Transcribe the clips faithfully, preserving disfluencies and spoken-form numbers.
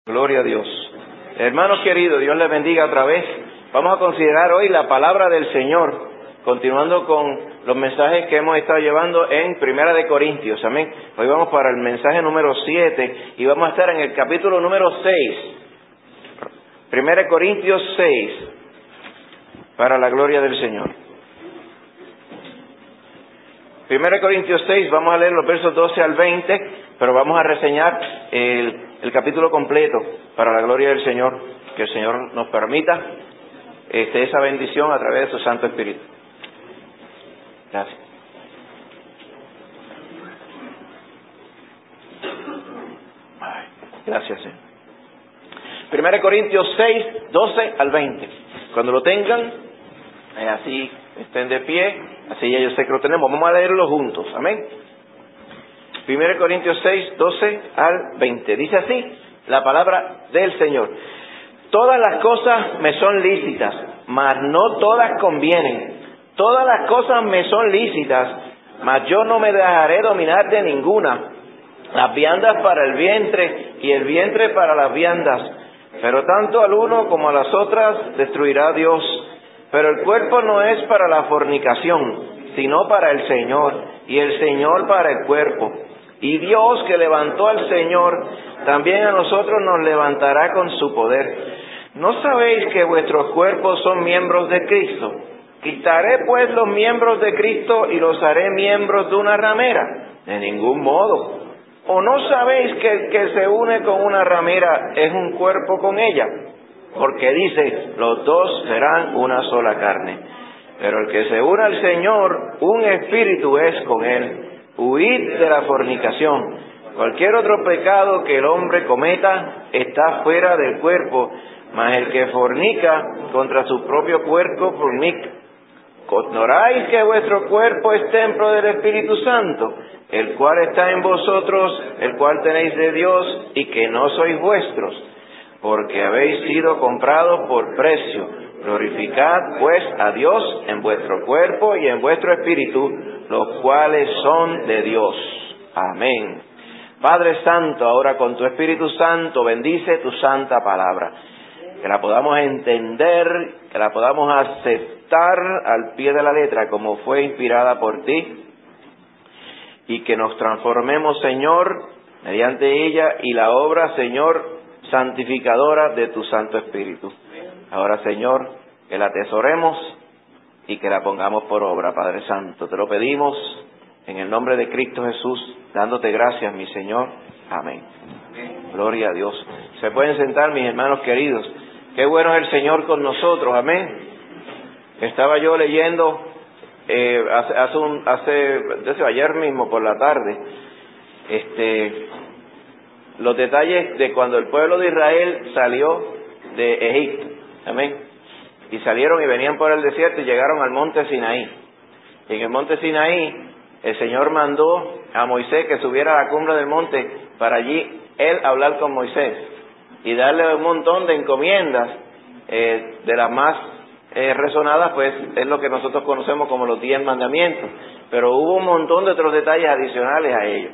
Gloria a Dios. Hermanos queridos, Dios les bendiga otra vez. Vamos a considerar hoy la palabra del Señor, continuando con los mensajes que hemos estado llevando en Primera de Corintios. Amén. Hoy vamos para el mensaje número siete y vamos a estar en el capítulo número seis. Primera de Corintios seis, para la gloria del Señor. Primera de Corintios seis, vamos a leer los versos doce al veinte, pero vamos a reseñar el, el capítulo completo para la gloria del Señor, que el Señor nos permita este, esa bendición a través de su Santo Espíritu. Gracias. Ay, gracias, Señor. Primera de Corintios seis, doce al veinte. Cuando lo tengan, eh, así estén de pie, así ya yo sé que lo tenemos. Vamos a leerlo juntos, amén. Primera de Corintios seis, doce al veinte. Dice así la palabra del Señor: todas las cosas me son lícitas, mas no todas convienen. Todas las cosas me son lícitas, mas yo no me dejaré dominar de ninguna. Las viandas para el vientre y el vientre para las viandas, pero tanto al uno como a las otras destruirá Dios. Pero el cuerpo no es para la fornicación, sino para el Señor, y el Señor para el cuerpo. Y Dios, que levantó al Señor, también a nosotros nos levantará con su poder. ¿No sabéis que vuestros cuerpos son miembros de Cristo? ¿Quitaré pues los miembros de Cristo y los haré miembros de una ramera? De ningún modo. ¿O no sabéis que el que se une con una ramera es un cuerpo con ella? Porque dice, los dos serán una sola carne. Pero el que se une al Señor, un espíritu es con él. Huid de la fornicación. Cualquier otro pecado que el hombre cometa está fuera del cuerpo, mas el que fornica contra su propio cuerpo fornica. ¿Ignoráis que vuestro cuerpo es templo del Espíritu Santo, el cual está en vosotros, el cual tenéis de Dios, y que no sois vuestros? Porque habéis sido comprados por precio. Glorificad pues a Dios en vuestro cuerpo y en vuestro espíritu, los cuales son de Dios. Amén. Padre Santo, ahora con tu Espíritu Santo, bendice tu santa palabra. Que la podamos entender, que la podamos aceptar al pie de la letra como fue inspirada por ti. Y que nos transformemos, Señor, mediante ella y la obra, Señor, santificadora de tu Santo Espíritu. Ahora, Señor, que la atesoremos y que la pongamos por obra, Padre Santo. Te lo pedimos en el nombre de Cristo Jesús, dándote gracias, mi Señor. Amén. Gloria a Dios. Se pueden sentar, mis hermanos queridos. Qué bueno es el Señor con nosotros. Amén. Estaba yo leyendo eh, hace, hace, un, hace desde ayer mismo por la tarde este los detalles de cuando el pueblo de Israel salió de Egipto. Amén. Y salieron y venían por el desierto y llegaron al monte Sinaí. Y en el monte Sinaí el Señor mandó a Moisés que subiera a la cumbre del monte para allí él hablar con Moisés y darle un montón de encomiendas, eh, de las más eh, resonadas, pues es lo que nosotros conocemos como los diez mandamientos. Pero hubo un montón de otros detalles adicionales a ellos.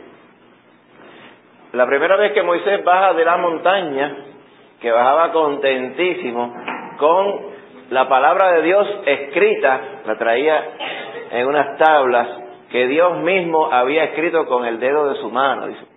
La primera vez que Moisés baja de la montaña, que bajaba contentísimo, con la palabra de Dios escrita, la traía en unas tablas que Dios mismo había escrito con el dedo de su mano, dice.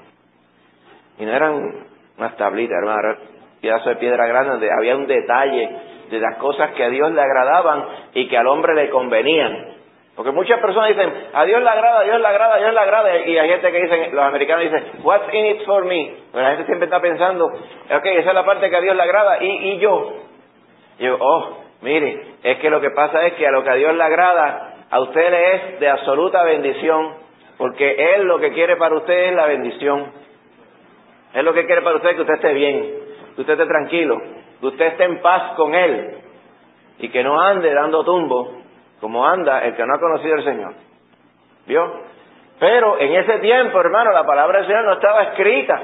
Y no eran unas tablitas, hermano, eran pedazos de piedra grande donde había un detalle de las cosas que a Dios le agradaban y que al hombre le convenían. Porque muchas personas dicen, a Dios le agrada, a Dios le agrada, a Dios le agrada, y hay gente que dicen, los americanos dicen, what's in it for me? Pero la gente siempre está pensando, ok, esa es la parte que a Dios le agrada, y, y yo. Y yo, oh, mire, es que lo que pasa es que a lo que a Dios le agrada, a usted le es de absoluta bendición, porque Él lo que quiere para usted es la bendición. Él lo que quiere para usted es que usted esté bien, que usted esté tranquilo, que usted esté en paz con Él, y que no ande dando tumbo como anda el que no ha conocido al Señor. ¿Vio? Pero en ese tiempo, hermano, la palabra del Señor no estaba escrita.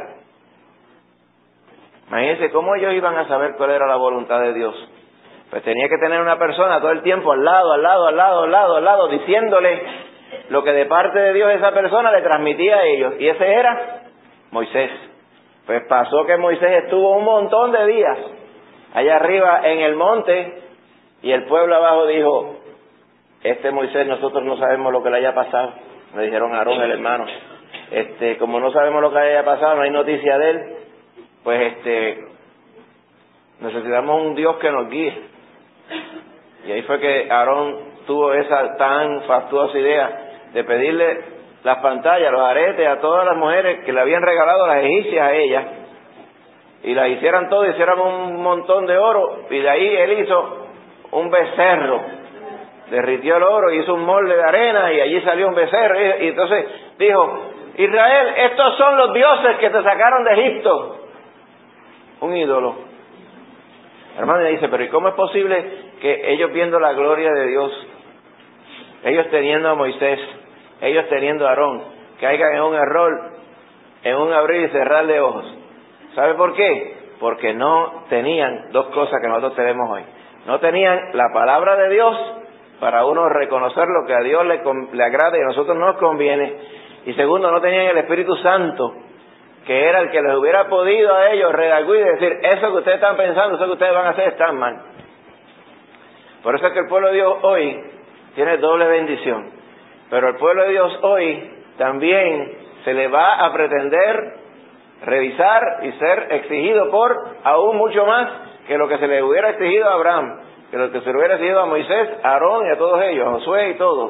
Imagínense cómo ellos iban a saber cuál era la voluntad de Dios. Pues tenía que tener una persona todo el tiempo al lado, al lado, al lado, al lado, al lado, diciéndole lo que de parte de Dios esa persona le transmitía a ellos. Y ese era Moisés. Pues pasó que Moisés estuvo un montón de días allá arriba en el monte y el pueblo abajo dijo, este Moisés nosotros no sabemos lo que le haya pasado. Me dijeron a Aarón, el hermano, este, como no sabemos lo que le haya pasado, no hay noticia de él, pues este, necesitamos un Dios que nos guíe. Y ahí fue que Aarón tuvo esa tan fastuosa idea de pedirle las pantallas, los aretes a todas las mujeres que le habían regalado las egipcias a ella, y las hicieran todo, hicieran un montón de oro, y de ahí él hizo un becerro, derritió el oro, hizo un molde de arena, y allí salió un becerro, y, y entonces dijo, Israel, estos son los dioses que te sacaron de Egipto. Un ídolo. Hermano, ella dice, pero ¿y cómo es posible que ellos viendo la gloria de Dios, ellos teniendo a Moisés, ellos teniendo a Aarón, caigan en un error, en un abrir y cerrar de ojos? ¿Sabe por qué? Porque no tenían dos cosas que nosotros tenemos hoy. No tenían la palabra de Dios para uno reconocer lo que a Dios le, le agrada y a nosotros nos conviene. Y segundo, no tenían el Espíritu Santo, que era el que les hubiera podido a ellos redarguir y decir, eso que ustedes están pensando, eso que ustedes van a hacer, están mal. Por eso es que el pueblo de Dios hoy tiene doble bendición. Pero el pueblo de Dios hoy también se le va a pretender revisar y ser exigido por aún mucho más que lo que se le hubiera exigido a Abraham, que lo que se le hubiera exigido a Moisés, a Aarón y a todos ellos, a Josué y todos.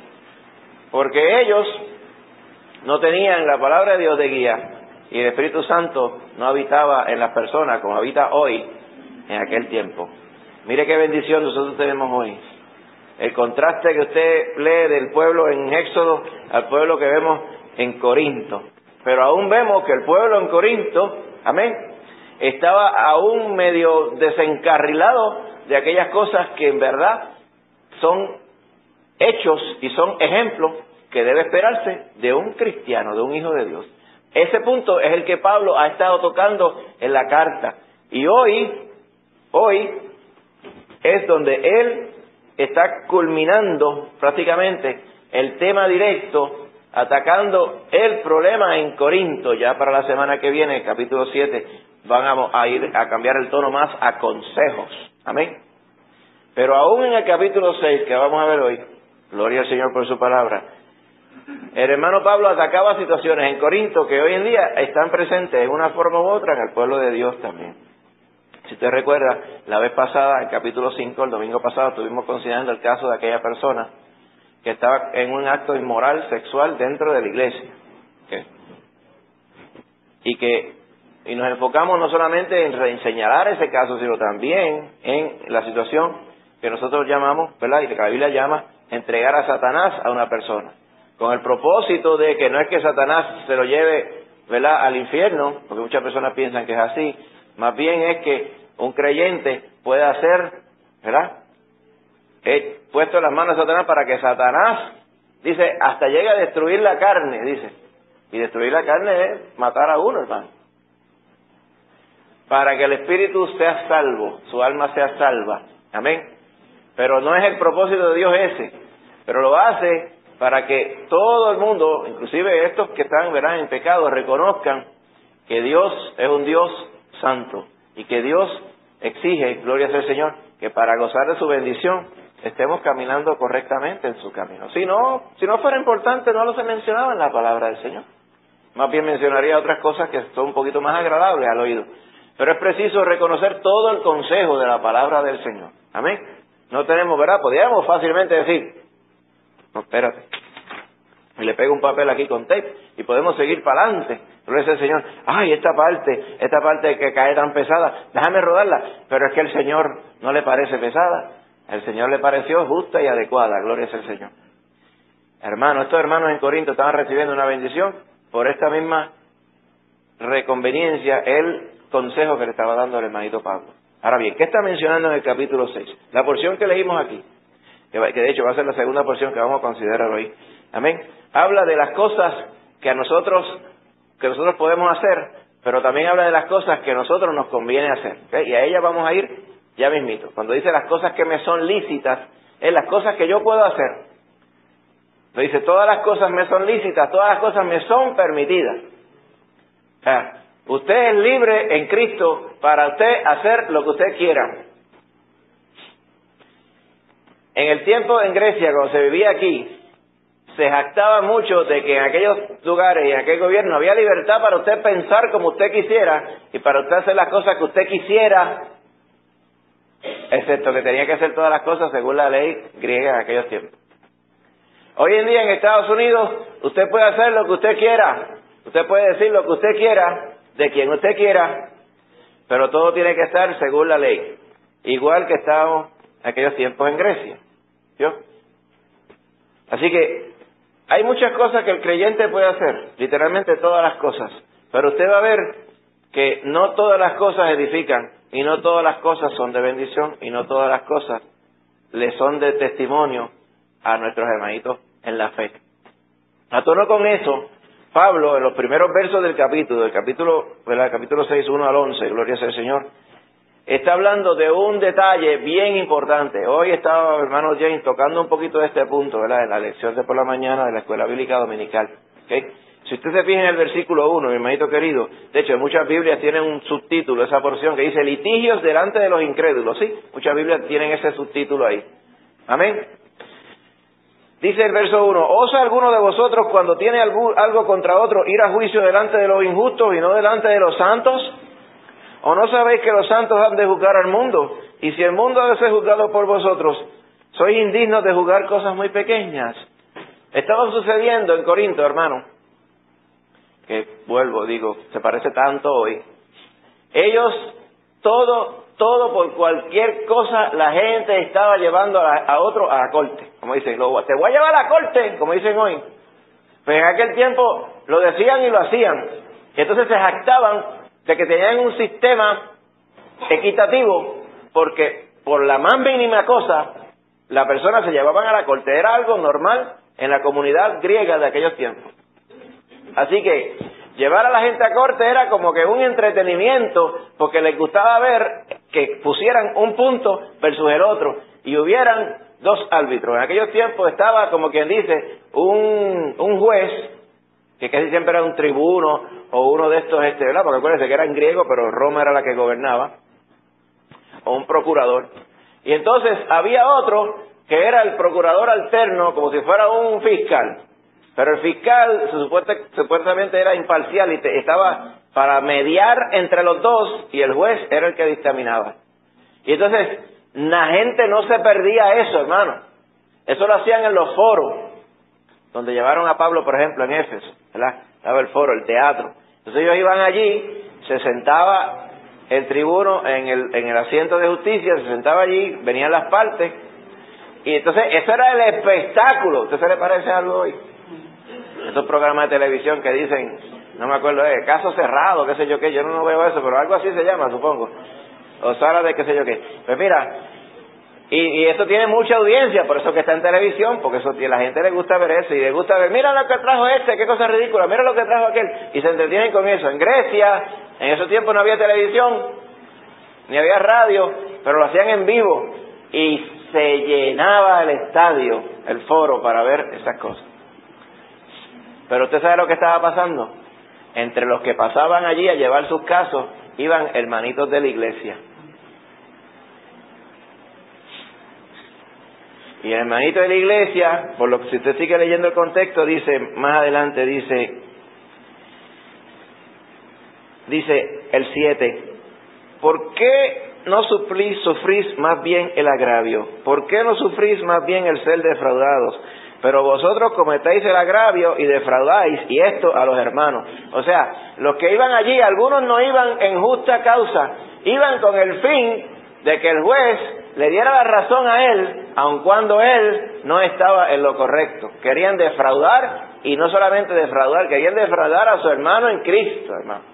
Porque ellos no tenían la palabra de Dios de guía y el Espíritu Santo no habitaba en las personas como habita hoy en aquel tiempo. Mire qué bendición nosotros tenemos hoy. El contraste que usted lee del pueblo en Éxodo al pueblo que vemos en Corinto. Pero aún vemos que el pueblo en Corinto, amén, estaba aún medio desencarrilado de aquellas cosas que en verdad son hechos y son ejemplos que debe esperarse de un cristiano, de un hijo de Dios. Ese punto es el que Pablo ha estado tocando en la carta. Y hoy, hoy es donde él está culminando prácticamente el tema directo, atacando el problema en Corinto. Ya para la semana que viene, capítulo siete, van a ir a cambiar el tono más a consejos. Amén. Pero aún en el capítulo seis, que vamos a ver hoy, gloria al Señor por su palabra, el hermano Pablo atacaba situaciones en Corinto que hoy en día están presentes en una forma u otra en el pueblo de Dios también. Si usted recuerda, la vez pasada, en capítulo cinco, el domingo pasado, estuvimos considerando el caso de aquella persona que estaba en un acto inmoral sexual dentro de la iglesia. ¿Okay? Y que y nos enfocamos no solamente en reenseñalar ese caso, sino también en la situación que nosotros llamamos, ¿verdad? Y que la Biblia llama entregar a Satanás a una persona. Con el propósito de que no es que Satanás se lo lleve, ¿verdad?, al infierno, porque muchas personas piensan que es así. Más bien es que un creyente pueda ser, ¿verdad?, he puesto las manos a Satanás para que Satanás, dice, hasta llegue a destruir la carne, dice. Y destruir la carne es matar a uno, hermano. Para que el espíritu sea salvo, su alma sea salva. Amén. Pero no es el propósito de Dios ese. Pero lo hace para que todo el mundo, inclusive estos que están, ¿verdad?, en pecado, reconozcan que Dios es un Dios santo. Y que Dios exige, gloria sea al Señor, que para gozar de su bendición estemos caminando correctamente en su camino. Si no, si no fuera importante, no lo se mencionaba en la palabra del Señor. Más bien mencionaría otras cosas que son un poquito más agradables al oído. Pero es preciso reconocer todo el consejo de la palabra del Señor. Amén. No tenemos, ¿verdad? Podríamos fácilmente decir, no, espérate, y le pego un papel aquí con tape y podemos seguir para adelante. Pero dice el Señor, ay, esta parte, esta parte que cae tan pesada, déjame rodarla. Pero es que el Señor no le parece pesada. El Señor le pareció justa y adecuada. Gloria sea al Señor. Hermanos, estos hermanos en Corinto estaban recibiendo una bendición por esta misma reconveniencia, el consejo que le estaba dando el hermanito Pablo. Ahora bien, ¿qué está mencionando en el capítulo seis? La porción que leímos aquí, que de hecho va a ser la segunda porción que vamos a considerar hoy. Amén. Habla de las cosas que a nosotros, que nosotros podemos hacer, pero también habla de las cosas que a nosotros nos conviene hacer. ¿Okay? Y a ellas vamos a ir ya mismito. Cuando dice las cosas que me son lícitas, es las cosas que yo puedo hacer. Lo dice, todas las cosas me son lícitas, todas las cosas me son permitidas. O sea, Usted es libre en Cristo para usted hacer lo que usted quiera. En el tiempo en Grecia, cuando se vivía aquí, se jactaba mucho de que en aquellos lugares y en aquel gobierno había libertad para usted pensar como usted quisiera y para usted hacer las cosas que usted quisiera, excepto que tenía que hacer todas las cosas según la ley griega en aquellos tiempos. Hoy en día en Estados Unidos usted puede hacer lo que usted quiera, usted puede decir lo que usted quiera, de quien usted quiera, pero todo tiene que estar según la ley, igual que estábamos en aquellos tiempos en Grecia. ¿Vio? Así que hay muchas cosas que el creyente puede hacer, literalmente todas las cosas, pero usted va a ver que no todas las cosas edifican y no todas las cosas son de bendición y no todas las cosas le son de testimonio a nuestros hermanitos en la fe. A tono con eso, Pablo, en los primeros versos del capítulo, del capítulo, ¿verdad? Capítulo seis, uno al once, gloria sea el Señor, está hablando de un detalle bien importante. Hoy estaba, hermano James, tocando un poquito de este punto, ¿verdad? En la lección de por la mañana de la Escuela Bíblica Dominical. ¿Okay? Si usted se fija en el versículo uno, mi hermanito querido, de hecho, en muchas Biblias tienen un subtítulo, esa porción que dice litigios delante de los incrédulos, ¿sí? Muchas Biblias tienen ese subtítulo ahí. Amén. Dice el verso uno, ¿osa alguno de vosotros cuando tiene algo contra otro ir a juicio delante de los injustos y no delante de los santos? ¿O no sabéis que los santos han de juzgar al mundo? Y si el mundo ha de ser juzgado por vosotros, sois indignos de juzgar cosas muy pequeñas. Estaba sucediendo en Corinto, hermano, que vuelvo, digo, se parece tanto hoy. Ellos, todo, todo por cualquier cosa, la gente estaba llevando a, a otro a la corte. Como dicen, lo, te voy a llevar a la corte, como dicen hoy. Pues en aquel tiempo lo decían y lo hacían. Y entonces se jactaban de que tenían un sistema equitativo, porque por la más mínima cosa, la persona se llevaban a la corte. Era algo normal en la comunidad griega de aquellos tiempos. Así que llevar a la gente a corte era como que un entretenimiento, porque les gustaba ver que pusieran un punto versus el otro, y hubieran dos árbitros. En aquellos tiempos estaba, como quien dice, un, un juez, que casi siempre era un tribuno, o uno de estos, este, ¿verdad? Porque acuérdense que era en griego, pero Roma era la que gobernaba, o un procurador. Y entonces había otro, que era el procurador alterno, como si fuera un fiscal. Pero el fiscal supuestamente, supuestamente era imparcial y te, estaba para mediar entre los dos, y el juez era el que dictaminaba. Y entonces la gente no se perdía eso, hermano. Eso lo hacían en los foros, donde llevaron a Pablo, por ejemplo, en Éfeso, ¿verdad? Estaba el foro, el teatro. Entonces ellos iban allí, se sentaba el tribuno en el, en el asiento de justicia, se sentaba allí, venían las partes, y entonces eso era el espectáculo. ¿Usted se le parece algo hoy? Estos programas de televisión que dicen, no me acuerdo, eh, caso cerrado, qué sé yo qué, yo no, no veo eso, pero algo así se llama, supongo. O sala de qué sé yo qué. Pues mira, y, y eso tiene mucha audiencia, por eso que está en televisión, porque eso a la gente le gusta ver eso, y le gusta ver, mira lo que trajo este, qué cosa ridícula, mira lo que trajo aquel, y se entretienen con eso. En Grecia, en esos tiempos no había televisión, ni había radio, pero lo hacían en vivo, y se llenaba el estadio, el foro, para ver esas cosas. Pero usted sabe lo que estaba pasando. Entre los que pasaban allí a llevar sus casos, iban hermanitos de la iglesia. Y el hermanito de la iglesia, por lo que si usted sigue leyendo el contexto, dice, más adelante dice, dice el siete, ¿por qué no sufrís, sufrís más bien el agravio? ¿Por qué no sufrís más bien el ser defraudados? Pero vosotros cometéis el agravio y defraudáis, y esto a los hermanos. O sea, los que iban allí, algunos no iban en justa causa, iban con el fin de que el juez le diera la razón a él, aun cuando él no estaba en lo correcto. Querían defraudar, y no solamente defraudar, querían defraudar a su hermano en Cristo, hermano.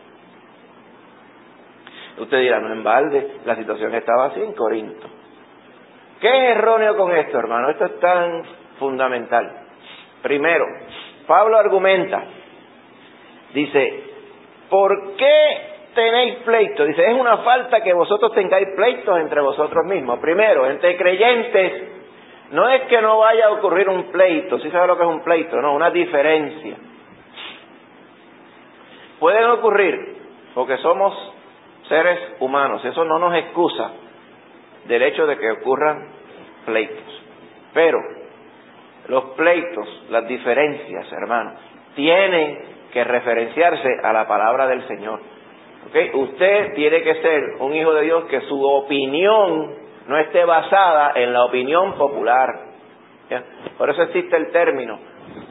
Usted dirá, no en balde, la situación estaba así en Corinto. ¿Qué es erróneo con esto, hermano? Esto es tan fundamental. Primero, Pablo argumenta, dice, ¿por qué tenéis pleito? Dice, es una falta que vosotros tengáis pleitos entre vosotros mismos. Primero, entre creyentes, no es que no vaya a ocurrir un pleito, ¿sí sabe lo que es un pleito? No, una diferencia. Pueden ocurrir, porque somos seres humanos. Eso no nos excusa del hecho de que ocurran pleitos. Pero los pleitos, las diferencias, hermanos, tienen que referenciarse a la palabra del Señor. ¿Okay? Usted tiene que ser un hijo de Dios que su opinión no esté basada en la opinión popular. ¿Ya? Por eso existe el término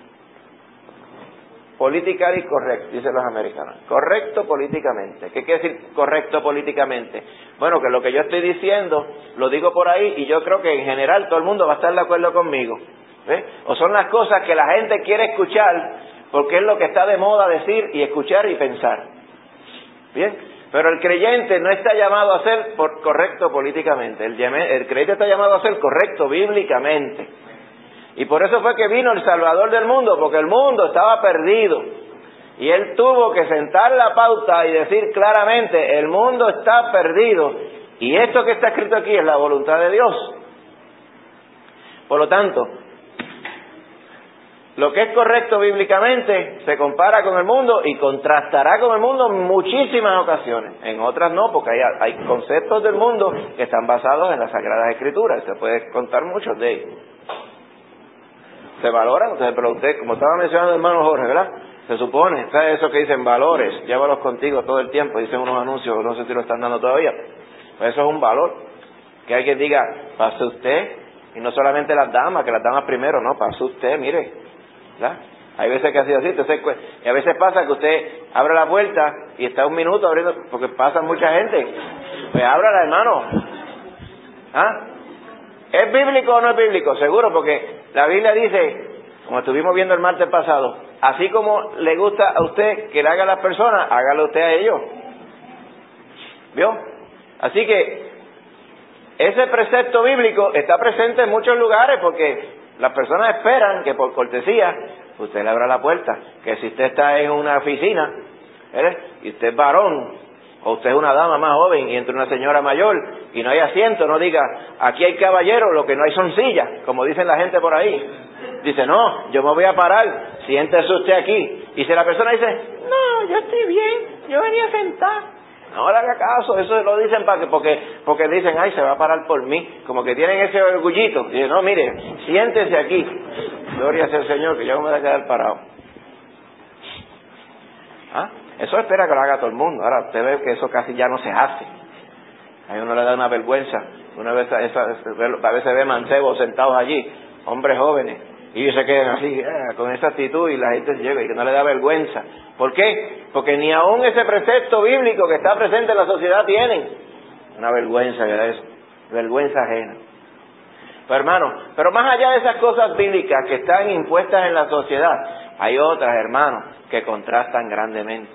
politically correct, dicen los americanos. Correcto políticamente. ¿Qué quiere decir correcto políticamente? Bueno, que lo que yo estoy diciendo lo digo por ahí y yo creo que en general todo el mundo va a estar de acuerdo conmigo. ¿Ve? O son las cosas que la gente quiere escuchar porque es lo que está de moda decir y escuchar y pensar. Bien, pero el creyente no está llamado a ser por correcto políticamente. El, el creyente está llamado a ser correcto bíblicamente. Y por eso fue que vino el Salvador del mundo, porque el mundo estaba perdido. Y Él tuvo que sentar la pauta y decir claramente, el mundo está perdido. Y esto que está escrito aquí es la voluntad de Dios. Por lo tanto, lo que es correcto bíblicamente se compara con el mundo y contrastará con el mundo en muchísimas ocasiones. En otras no, porque hay, hay conceptos del mundo que están basados en las Sagradas Escrituras. Se puede contar muchos de ellos. Se valoran, entonces, pero usted, como estaba mencionando el hermano Jorge, ¿verdad? Se supone, ¿sabe eso que dicen valores? Llévalos contigo todo el tiempo, dicen unos anuncios, no sé si lo están dando todavía. Pues eso es un valor. Que alguien diga, pase usted, y no solamente las damas, que las damas primero, no, pase usted, mire, ¿verdad? Hay veces que ha sido así, entonces, y a veces pasa que usted abre la puerta y está un minuto abriendo, porque pasa mucha gente. Pues ábrala, hermano. ¿Ah? ¿Es bíblico o no es bíblico? Seguro, porque la Biblia dice, como estuvimos viendo el martes pasado, así como le gusta a usted que le haga a las personas, hágalo usted a ellos. ¿Vio? Así que ese precepto bíblico está presente en muchos lugares porque las personas esperan que por cortesía usted le abra la puerta. Que si usted está en una oficina, ¿eh? y usted es varón, o usted es una dama más joven y entra una señora mayor y no hay asiento, no diga, aquí hay caballeros, lo que no hay son sillas, como dicen la gente por ahí. Dice, no, yo me voy a parar, siéntese usted aquí. Y si la persona dice, no, yo estoy bien, yo venía a sentar. No le haga caso, eso lo dicen para que, porque, porque dicen, ay, se va a parar por mí, como que tienen ese orgullito. Dice, no, mire, siéntese aquí. Gloria sea el Señor, que yo me voy a quedar parado. ¿Ah? Eso espera que lo haga todo el mundo. Ahora usted ve que eso casi ya no se hace. A uno le da una vergüenza. Una vez esa, a veces ve mancebos sentados allí, hombres jóvenes, y ellos se quedan así, eh, con esa actitud, y la gente llega y que no le da vergüenza. ¿Por qué? Porque ni aún ese precepto bíblico que está presente en la sociedad tienen. Una vergüenza que da eso. Vergüenza ajena. Pero hermano, pero más allá de esas cosas bíblicas que están impuestas en la sociedad, hay otras, hermanos, que contrastan grandemente.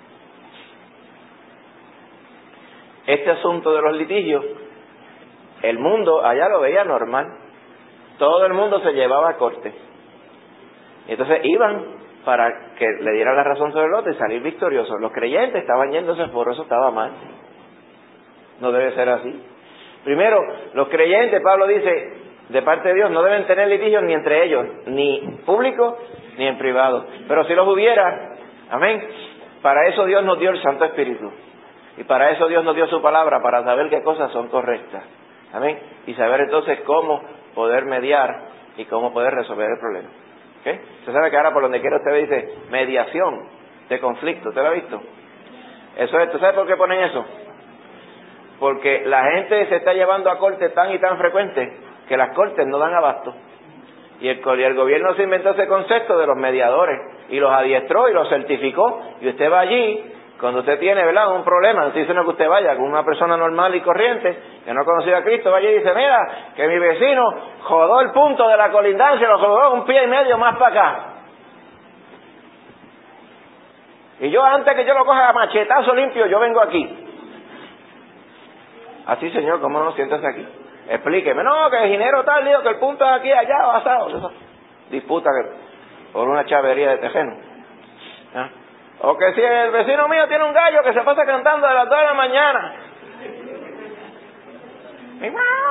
Este asunto de los litigios, el mundo allá lo veía normal. Todo el mundo se llevaba a corte. Y entonces iban para que le dieran la razón sobre el otro y salir victoriosos. Los creyentes estaban yéndose por eso, estaba mal. No debe ser así. Primero, los creyentes, Pablo dice, de parte de Dios, no deben tener litigios ni entre ellos, ni público ni en privado. Pero si los hubiera, amén, para eso Dios nos dio el Santo Espíritu. Y para eso Dios nos dio su palabra, para saber qué cosas son correctas. Amén. Y saber entonces cómo poder mediar y cómo poder resolver el problema. ¿Okay? Usted sabe que ahora por donde quiera usted dice mediación de conflicto. ¿Usted lo ha visto? Eso es, ¿usted sabe por qué ponen eso? Porque la gente se está llevando a cortes tan y tan frecuentes que las cortes no dan abasto. Y el, y el gobierno se inventó ese concepto de los mediadores y los adiestró y los certificó. Y usted va allí, cuando usted tiene, ¿verdad?, un problema, no estoy diciendo que usted vaya con una persona normal y corriente que no ha conocido a Cristo, vaya y dice, mira, que mi vecino jodó el punto de la colindancia, lo jodó un pie y medio más para acá. Y yo, antes que yo lo coja a machetazo limpio, yo vengo aquí. Así, señor, ¿cómo no? Siéntese aquí. Explíqueme. No, que el ginero tal, digo que el punto es aquí, allá, basado. Eso, disputa que, por una chavería de tejeno. ¿Ah? O que si el vecino mío tiene un gallo que se pasa cantando a las dos de la mañana. Y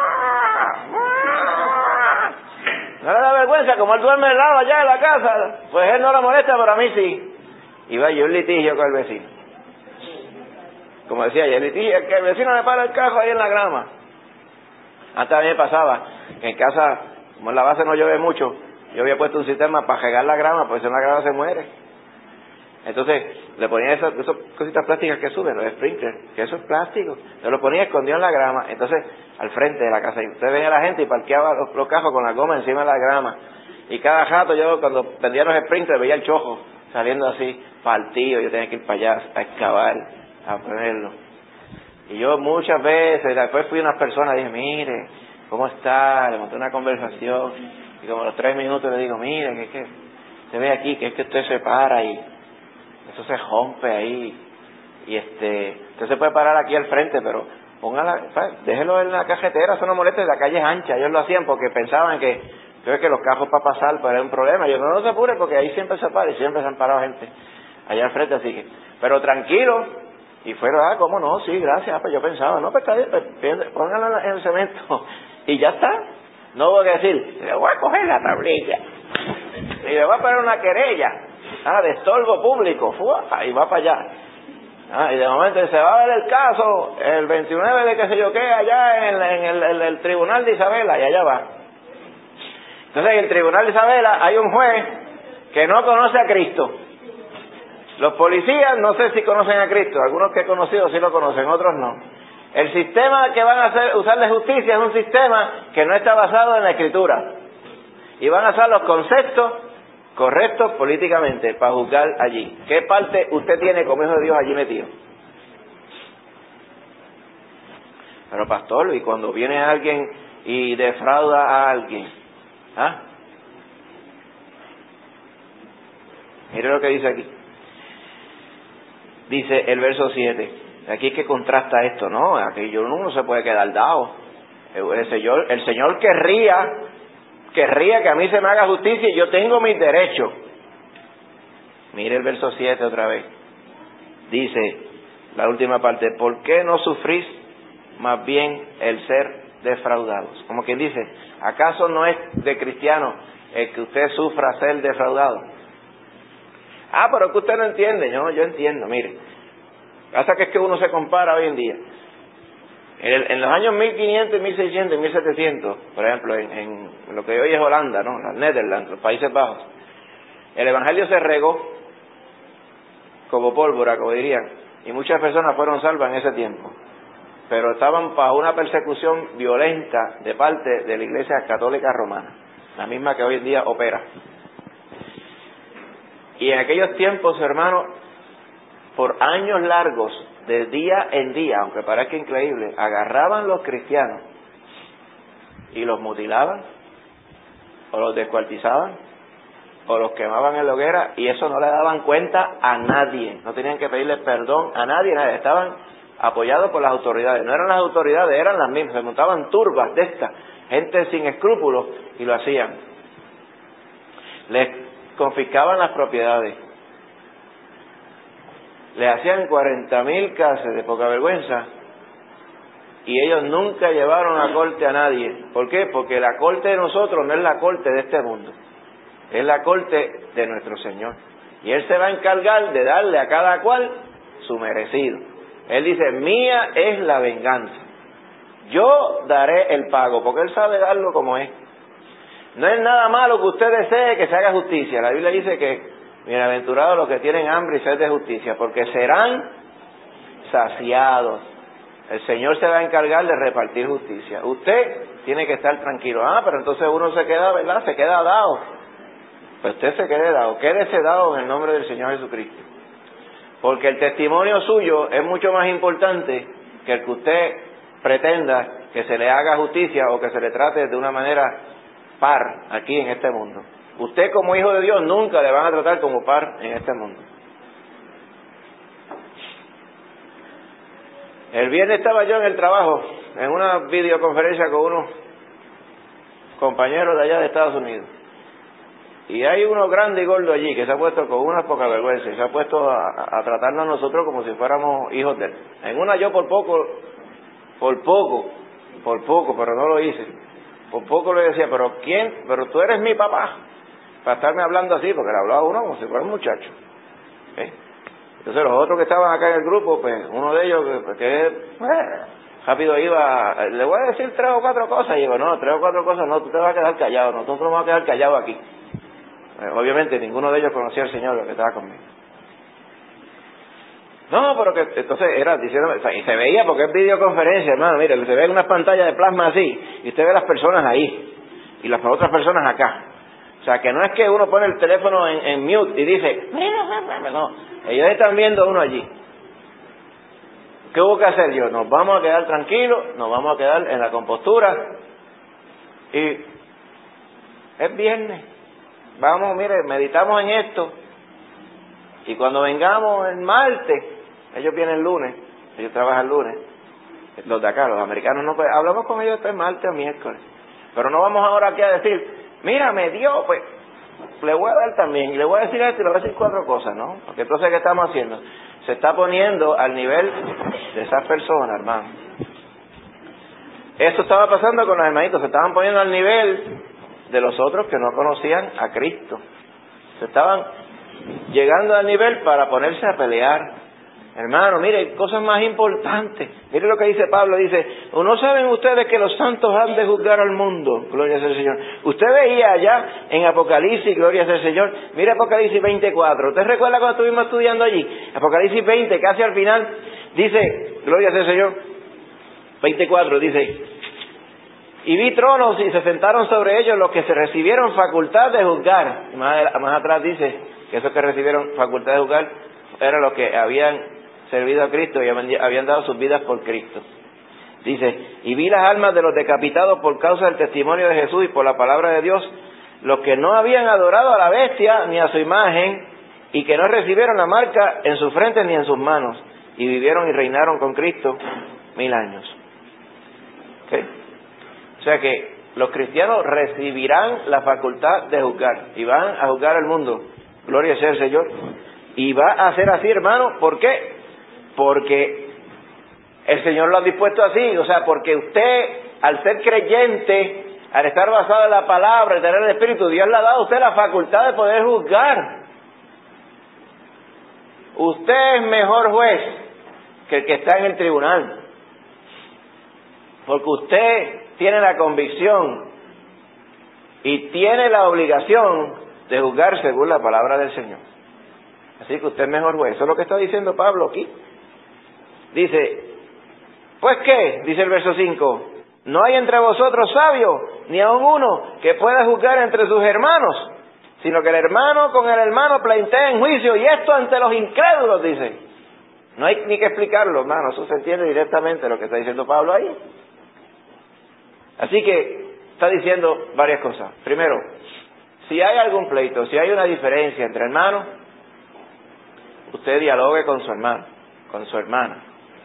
no le da vergüenza, como él duerme al lado allá de la casa, pues él no lo molesta, pero a mí sí. Y vaya un litigio con el vecino. como decía ayer, que el vecino le para el carro ahí en la grama. Antes a mí me pasaba que en casa, como en la base no llueve mucho, yo había puesto un sistema para regar la grama, porque si no la grama se muere. Entonces le ponía esas, esas cositas plásticas que suben, los sprinklers, que eso es plástico, se lo ponía escondido en la grama. Entonces al frente de la casa, y usted veía a la gente y parqueaba los, los cajos con la goma encima de la grama, y cada rato yo cuando prendía los sprinklers veía el chojo saliendo así partido, yo tenía que ir para allá a excavar, a ponerlo. Y yo muchas veces, después fui a unas personas y dije, mire, ¿cómo está? Le monté una conversación, y como a los tres minutos le digo, mire, que es que se ve aquí, que es que usted se para y eso se rompe ahí, y este, usted se puede parar aquí al frente, pero póngala, ¿sabes? Déjelo en la cajetera, eso no molesta, la calle es ancha. Ellos lo hacían porque pensaban que, creo que los cajos para pasar pues era un problema. Yo no, no se apure porque ahí siempre se para y siempre se han parado gente allá al frente, así que, pero tranquilo. Y fueron, ah, ¿cómo no? Sí, gracias. Pues yo pensaba, no, pues está bien, pues, póngalo en el cemento y ya está. No voy a decir, le voy a coger la tablilla y le voy a poner una querella, ah, de estorbo público, ¡fua! Y va para allá. Ah, y de momento se va a ver el caso el veintinueve de que se yo qué allá en, en, el, en el tribunal de Isabela, y allá va. Entonces en el tribunal de Isabela hay un juez que no conoce a Cristo. Los policías no sé si conocen a Cristo, algunos que he conocido sí lo conocen, otros no. El sistema que van a hacer, usar de justicia es un sistema que no está basado en la Escritura, y van a usar los conceptos correctos políticamente para juzgar allí. ¿Qué parte usted tiene como hijo de Dios allí metido? Pero pastor, y cuando viene alguien y defrauda a alguien, ¿ah? Mire lo que dice aquí. Dice el verso siete. Aquí es que contrasta esto, ¿no? Aquí yo uno no se puede quedar dado. El Señor, el Señor querría, querría que a mí se me haga justicia y yo tengo mis derechos. Mire el verso siete otra vez. Dice, la última parte, ¿por qué no sufrís más bien el ser defraudados? Como quien dice, ¿acaso no es de cristiano el que usted sufra ser defraudado? Ah, pero es que usted no entiende. No, yo entiendo, mire. Hasta que es que uno se compara hoy en día. En, el, en los años mil quinientos, mil seiscientos y mil setecientos, por ejemplo, en, en lo que hoy es Holanda, ¿no? Las Netherlands, los Países Bajos, el Evangelio se regó como pólvora, como dirían, y muchas personas fueron salvas en ese tiempo. Pero estaban bajo una persecución violenta de parte de la Iglesia Católica Romana, la misma que hoy en día opera. Y en aquellos tiempos, hermanos, por años largos, de día en día, aunque parezca increíble, agarraban los cristianos y los mutilaban, o los descuartizaban, o los quemaban en la hoguera, y eso no le daban cuenta a nadie, no tenían que pedirle perdón a nadie, nadie. Estaban apoyados por las autoridades, no eran las autoridades, eran las mismas, se montaban turbas de estas, gente sin escrúpulos, y lo hacían. Les confiscaban las propiedades, le hacían cuarenta mil casos de poca vergüenza, y ellos nunca llevaron a corte a nadie. ¿Por qué? Porque la corte de nosotros no es la corte de este mundo, es la corte de nuestro Señor, y Él se va a encargar de darle a cada cual su merecido. Él dice, mía es la venganza, yo daré el pago, porque Él sabe darlo como es. No es nada malo que usted desee que se haga justicia. La Biblia dice que bienaventurados los que tienen hambre y sed de justicia, porque serán saciados. El Señor se va a encargar de repartir justicia. Usted tiene que estar tranquilo. Ah, pero entonces uno se queda, ¿verdad? Se queda dado. Pues usted se quede dado. Quédese dado en el nombre del Señor Jesucristo. Porque el testimonio suyo es mucho más importante que el que usted pretenda que se le haga justicia o que se le trate de una manera par aquí en este mundo. Usted como hijo de Dios nunca le van a tratar como par en este mundo. El viernes estaba yo en el trabajo, en una videoconferencia con unos compañeros de allá de Estados Unidos. Y hay uno grande y gordo allí que se ha puesto con una poca vergüenza y se ha puesto a, a tratarnos a nosotros como si fuéramos hijos de él. En una yo por poco, por poco, por poco, pero no lo hice. Por poco le decía, pero ¿quién? Pero tú eres mi papá. Para estarme hablando así, porque le hablaba a uno como si fuera un muchacho. ¿Eh? Entonces los otros que estaban acá en el grupo, pues uno de ellos que, que pues, rápido iba, le voy a decir tres o cuatro cosas, y digo, no, tres o cuatro cosas no, tú te vas a quedar callado, nosotros nos vamos a quedar callados aquí. Pues, obviamente ninguno de ellos conocía al Señor, lo que estaba conmigo. No, pero que entonces era diciendo, o sea, y se veía porque es videoconferencia, hermano, mire, se ve en una pantalla de plasma así, y usted ve las personas ahí, y las otras personas acá. O sea, que no es que uno pone el teléfono en, en mute y dice, no, ellos están viendo a uno allí. ¿Qué hubo que hacer yo? Nos vamos a quedar tranquilos, nos vamos a quedar en la compostura, y es viernes, vamos, mire, meditamos en esto, y cuando vengamos el martes, ellos vienen el lunes, ellos trabajan el lunes, los de acá, los americanos no, pues, hablamos con ellos este martes o miércoles, pero no vamos ahora aquí a decir, mira, me dio, pues, le voy a dar también, y le voy a decir esto y le voy a decir cuatro cosas, ¿no? Porque entonces, ¿qué estamos haciendo? Se está poniendo al nivel de esas personas, hermano. Esto estaba pasando con los hermanitos, se estaban poniendo al nivel de los otros que no conocían a Cristo. Se estaban llegando al nivel para ponerse a pelear. Hermano, mire, cosas más importantes. Mire lo que dice Pablo, dice, ¿no saben ustedes que los santos han de juzgar al mundo? Gloria sea el Señor. Usted veía allá en Apocalipsis, gloria sea el Señor, mire Apocalipsis veinticuatro. ¿Usted recuerda cuando estuvimos estudiando allí? Apocalipsis veinte, casi al final, dice, gloria sea el Señor, veinticuatro, dice, y vi tronos y se sentaron sobre ellos los que se recibieron facultad de juzgar. Y más, más atrás dice que esos que recibieron facultad de juzgar eran los que habían servido a Cristo y habían dado sus vidas por Cristo. Dice, y vi las almas de los decapitados por causa del testimonio de Jesús y por la palabra de Dios, los que no habían adorado a la bestia ni a su imagen, y que no recibieron la marca en sus frentes ni en sus manos, y vivieron y reinaron con Cristo mil años. ¿Okay? O sea que los cristianos recibirán la facultad de juzgar, y van a juzgar al mundo. Gloria sea el Señor. Y va a ser así, hermano. ¿Por qué? Porque el Señor lo ha dispuesto así. O sea, porque usted, al ser creyente, al estar basado en la palabra, en tener el Espíritu, Dios le ha dado a usted la facultad de poder juzgar. Usted es mejor juez que el que está en el tribunal. Porque usted tiene la convicción y tiene la obligación de juzgar según la palabra del Señor. Así que usted es mejor juez. Eso es lo que está diciendo Pablo aquí. Dice, ¿pues qué? Dice el verso cinco. No hay entre vosotros sabio, ni aun uno que pueda juzgar entre sus hermanos, sino que el hermano con el hermano plantea en juicio, y esto ante los incrédulos, dice. No hay ni que explicarlo, hermano. Eso se entiende directamente lo que está diciendo Pablo ahí. Así que está diciendo varias cosas. Primero, si hay algún pleito, si hay una diferencia entre hermanos, usted dialogue con su hermano, con su hermana.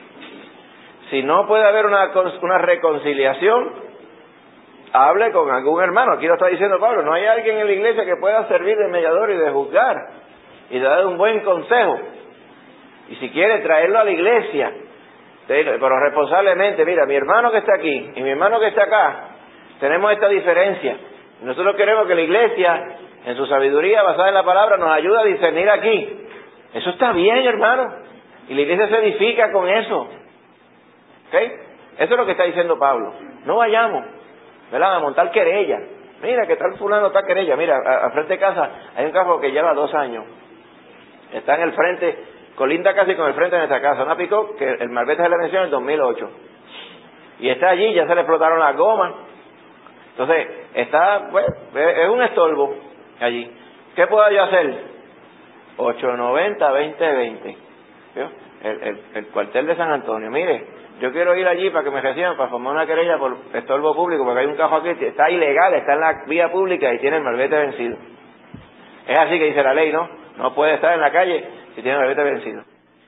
Si no puede haber una, una reconciliación, hable con algún hermano. Aquí lo está diciendo Pablo, no hay alguien en la iglesia que pueda servir de mediador y de juzgar y de dar un buen consejo. Y si quiere traerlo a la iglesia, pero responsablemente, mira, mi hermano que está aquí y mi hermano que está acá, tenemos esta diferencia. Nosotros queremos que la iglesia, en su sabiduría basada en la palabra, nos ayude a discernir aquí. Eso está bien, hermano. Y la iglesia se edifica con eso. ¿Ok? Eso es lo que está diciendo Pablo. No vayamos, ¿verdad?, a montar querella. Mira, que tal fulano está querella. Mira, al frente de casa hay un carro que lleva dos años. Está en el frente, colinda casi con el frente de nuestra casa. Una pick-up que el marbete se le venció en el dos mil ocho. Y está allí, ya se le explotaron las gomas. Entonces, está, pues, es un estorbo allí. ¿Qué puedo yo hacer? ocho noventa, veinte veinte. El, el, el cuartel de San Antonio. Mire, yo quiero ir allí para que me reciban, para formar una querella por estorbo público, porque hay un carro aquí, está ilegal, está en la vía pública y tiene el marbete vencido. Es así que dice la ley, ¿no? No puede estar en la calle si tiene el marbete vencido.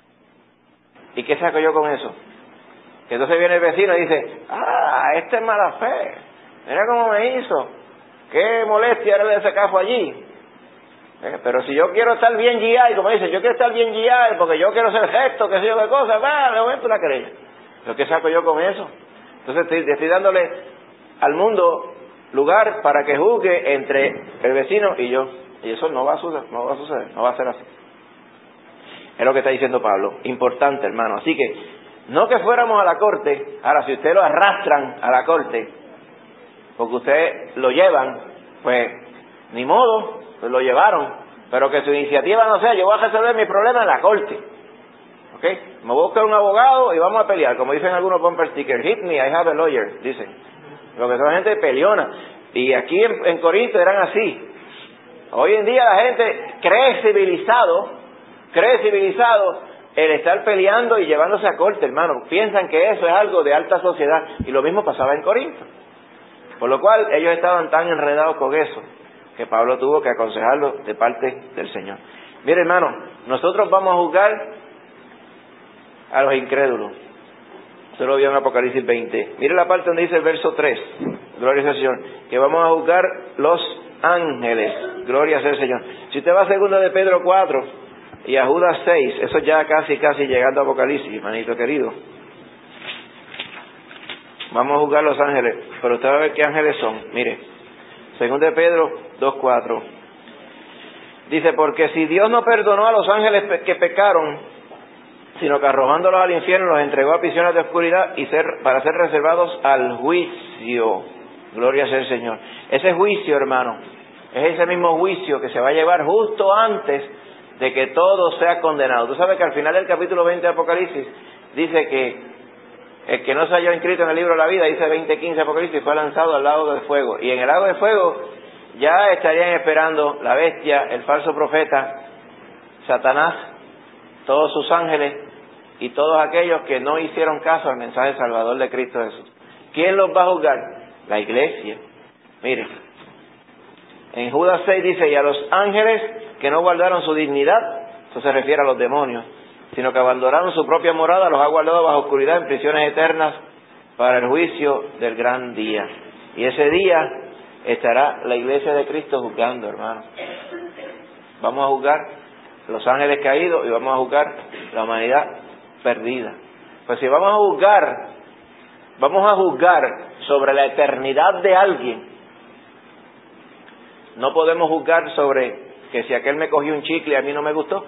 ¿Y qué saco yo con eso? Que entonces viene el vecino y dice, ah, este es mala fe, mira cómo me hizo, qué molestia era de ese carro allí. Eh, pero si yo quiero estar bien guiado, como dice, yo quiero estar bien guiado porque yo quiero ser gesto, qué sé yo qué cosa, va, me voy a la querella. ¿Pero qué saco yo con eso? Entonces estoy, estoy dándole al mundo lugar para que juzgue entre el vecino y yo. Y eso no va a suceder, no va a suceder, no va a ser así. Es lo que está diciendo Pablo. Importante, hermano. Así que, no que fuéramos a la corte. Ahora, si usted lo arrastran a la corte, porque usted lo llevan, pues, ni modo, pues lo llevaron. Pero que su iniciativa no sea, yo voy a resolver mi problema en la corte. ¿Ok? Me voy a buscar un abogado y vamos a pelear. Como dicen algunos bumper stickers, hit me, I have a lawyer, dicen. Lo que son gente peleona. Y aquí en, en Corinto eran así. Hoy en día la gente cree civilizado, cree civilizado el estar peleando y llevándose a corte, hermano. Piensan que eso es algo de alta sociedad. Y lo mismo pasaba en Corinto. Por lo cual ellos estaban tan enredados con eso que Pablo tuvo que aconsejarlo de parte del Señor. Mire, hermano, nosotros vamos a juzgar a los incrédulos. Usted lo vio en Apocalipsis veinte. Mire la parte donde dice el verso tres. Gloria al Señor. Que vamos a juzgar los ángeles. Gloria al Señor. Si usted va a segunda de Pedro cuatro y a Judas seis, eso ya casi, casi llegando a Apocalipsis, hermanito querido. Vamos a juzgar los ángeles, pero usted va a ver qué ángeles son. Mire, segunda de Pedro dos cuatro. Dice, porque si Dios no perdonó a los ángeles que pecaron, sino que arrojándolos al infierno los entregó a prisiones de oscuridad y ser, para ser reservados al juicio. Gloria sea el Señor. Ese juicio, hermano, es ese mismo juicio que se va a llevar justo antes de que todo sea condenado. Tú sabes que al final del capítulo veinte de Apocalipsis dice que el que no se halló inscrito en el libro de la vida, dice veinte quince Apocalipsis, fue lanzado al lago de fuego. Y en el lago de fuego ya estarían esperando la bestia, el falso profeta, Satanás, todos sus ángeles y todos aquellos que no hicieron caso al mensaje salvador de Cristo Jesús. ¿Quién los va a juzgar? La iglesia. Mire, en Judas seis dice, y a los ángeles que no guardaron su dignidad, eso se refiere a los demonios, sino que abandonaron su propia morada, los ha guardado bajo oscuridad en prisiones eternas para el juicio del gran día. Y ese día estará la iglesia de Cristo juzgando, hermano. Vamos a juzgar los ángeles caídos y vamos a juzgar la humanidad perdida. Pues si vamos a juzgar, vamos a juzgar sobre la eternidad de alguien, no podemos juzgar sobre que si aquel me cogió un chicle y a mí no me gustó.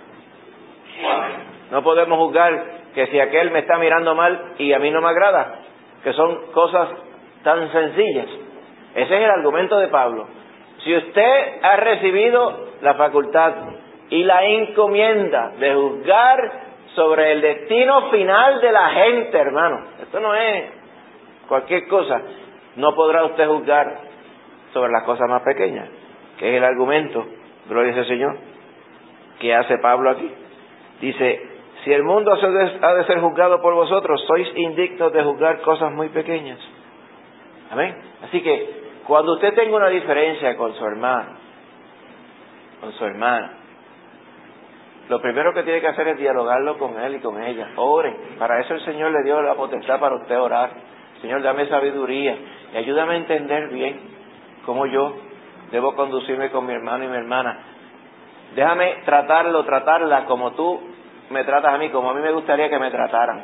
No podemos juzgar que si aquel me está mirando mal y a mí no me agrada, que son cosas tan sencillas. Ese es el argumento de Pablo. Si usted ha recibido la facultad y la encomienda de juzgar sobre el destino final de la gente, hermano, esto no es cualquier cosa, no podrá usted juzgar sobre las cosas más pequeñas, que es el argumento, gloria al Señor, que hace Pablo aquí. Dice, si el mundo ha de ser juzgado por vosotros, sois indignos de juzgar cosas muy pequeñas. Amén. Así que, cuando usted tenga una diferencia con su hermano, con su hermana, lo primero que tiene que hacer es dialogarlo con él y con ella. Ore. Para eso el Señor le dio la potestad para usted orar. Señor, dame sabiduría y ayúdame a entender bien cómo yo debo conducirme con mi hermano y mi hermana. Déjame tratarlo, tratarla como tú me tratas a mí, como a mí me gustaría que me trataran.